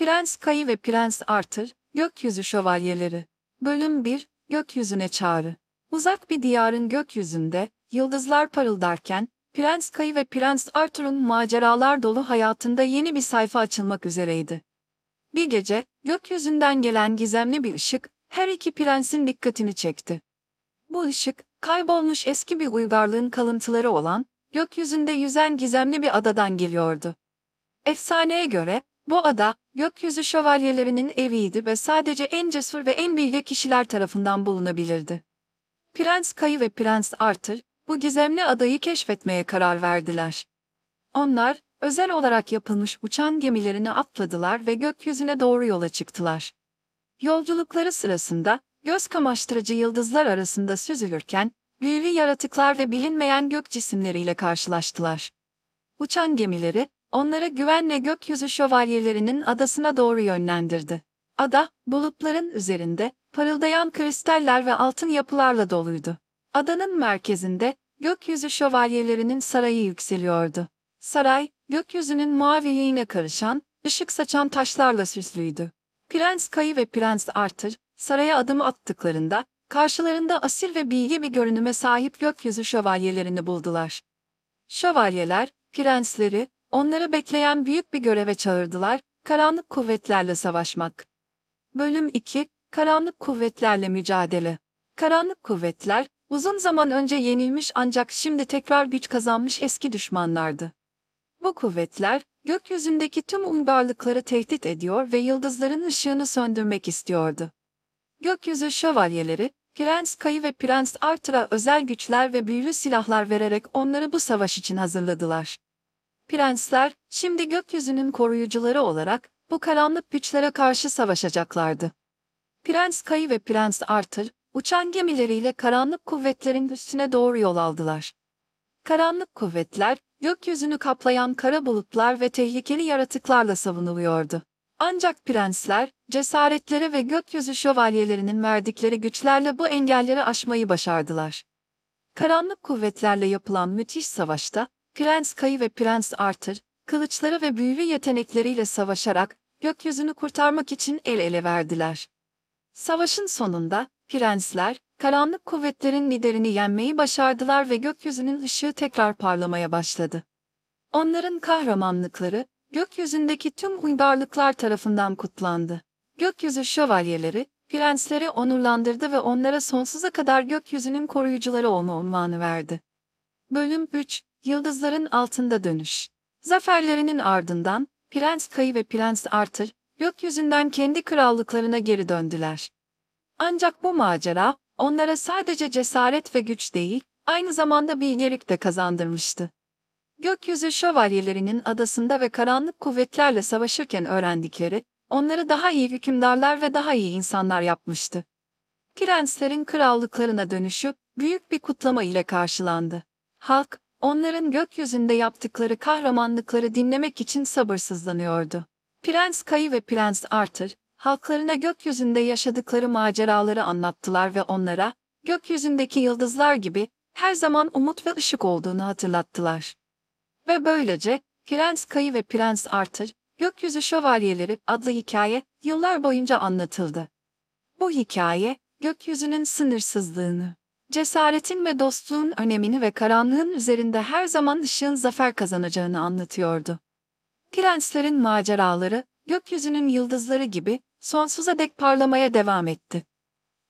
Prens Kayı ve Prens Arthur, Gökyüzü Şövalyeleri. Bölüm 1, Gökyüzüne Çağrı. Uzak bir diyarın gökyüzünde, yıldızlar parıldarken, Prens Kayı ve Prens Arthur'un maceralar dolu hayatında yeni bir sayfa açılmak üzereydi. Bir gece, gökyüzünden gelen gizemli bir ışık, her iki prensin dikkatini çekti. Bu ışık, kaybolmuş eski bir uygarlığın kalıntıları olan, gökyüzünde yüzen gizemli bir adadan geliyordu. Efsaneye göre, bu ada, gökyüzü şövalyelerinin eviydi ve sadece en cesur ve en bilge kişiler tarafından bulunabilirdi. Prens Kayı ve Prens Arthur, bu gizemli adayı keşfetmeye karar verdiler. Onlar, özel olarak yapılmış uçan gemilerini atladılar ve gökyüzüne doğru yola çıktılar. Yolculukları sırasında, göz kamaştırıcı yıldızlar arasında süzülürken, büyülü yaratıklar ve bilinmeyen gök cisimleriyle karşılaştılar. Uçan gemileri, onları güvenle gökyüzü şövalyelerinin adasına doğru yönlendirdi. Ada, bulutların üzerinde, parıldayan kristaller ve altın yapılarla doluydu. Adanın merkezinde, gökyüzü şövalyelerinin sarayı yükseliyordu. Saray, gökyüzünün maviliğine karışan, ışık saçan taşlarla süslüydü. Prens Kayı ve Prens Arthur, saraya adım attıklarında, karşılarında asil ve bilge bir görünüme sahip gökyüzü şövalyelerini buldular. Şövalyeler, prensleri, onları bekleyen büyük bir göreve çağırdılar, karanlık kuvvetlerle savaşmak. Bölüm 2, Karanlık Kuvvetlerle Mücadele. Karanlık kuvvetler, uzun zaman önce yenilmiş ancak şimdi tekrar güç kazanmış eski düşmanlardı. Bu kuvvetler, gökyüzündeki tüm uygarlıkları tehdit ediyor ve yıldızların ışığını söndürmek istiyordu. Gökyüzü şövalyeleri, Prens Kayı ve Prens Arthur'a özel güçler ve büyülü silahlar vererek onları bu savaş için hazırladılar. Prensler, şimdi gökyüzünün koruyucuları olarak, bu karanlık güçlere karşı savaşacaklardı. Prens Kayı ve Prens Arthur, uçan gemileriyle karanlık kuvvetlerin üstüne doğru yol aldılar. Karanlık kuvvetler, gökyüzünü kaplayan kara bulutlar ve tehlikeli yaratıklarla savunuluyordu. Ancak prensler, cesaretleri ve gökyüzü şövalyelerinin verdikleri güçlerle bu engelleri aşmayı başardılar. Karanlık kuvvetlerle yapılan müthiş savaşta, Prens Kayı ve Prens Arthur, kılıçları ve büyülü yetenekleriyle savaşarak, gökyüzünü kurtarmak için el ele verdiler. Savaşın sonunda, prensler, karanlık kuvvetlerin liderini yenmeyi başardılar ve gökyüzünün ışığı tekrar parlamaya başladı. Onların kahramanlıkları, gökyüzündeki tüm uygarlıklar tarafından kutlandı. Gökyüzü şövalyeleri, prensleri onurlandırdı ve onlara sonsuza kadar gökyüzünün koruyucuları olma unvanı verdi. Bölüm 3, Yıldızların Altında Dönüş. Zaferlerinin ardından, Prens Kayı ve Prens Arthur, gökyüzünden kendi krallıklarına geri döndüler. Ancak bu macera, onlara sadece cesaret ve güç değil, aynı zamanda bilgelik de kazandırmıştı. Gökyüzü şövalyelerinin adasında ve karanlık kuvvetlerle savaşırken öğrendikleri, onları daha iyi hükümdarlar ve daha iyi insanlar yapmıştı. Prenslerin krallıklarına dönüşü, büyük bir kutlama ile karşılandı. Halk, onların gökyüzünde yaptıkları kahramanlıkları dinlemek için sabırsızlanıyordu. Prens Kayı ve Prens Arthur, halklarına gökyüzünde yaşadıkları maceraları anlattılar ve onlara, gökyüzündeki yıldızlar gibi, her zaman umut ve ışık olduğunu hatırlattılar. Ve böylece, Prens Kayı ve Prens Arthur, Gökyüzü Şövalyeleri adlı hikaye, yıllar boyunca anlatıldı. Bu hikaye, gökyüzünün sınırsızlığını, cesaretin ve dostluğun önemini ve karanlığın üzerinde her zaman ışığın zafer kazanacağını anlatıyordu. Prenslerin maceraları, gökyüzünün yıldızları gibi, sonsuza dek parlamaya devam etti.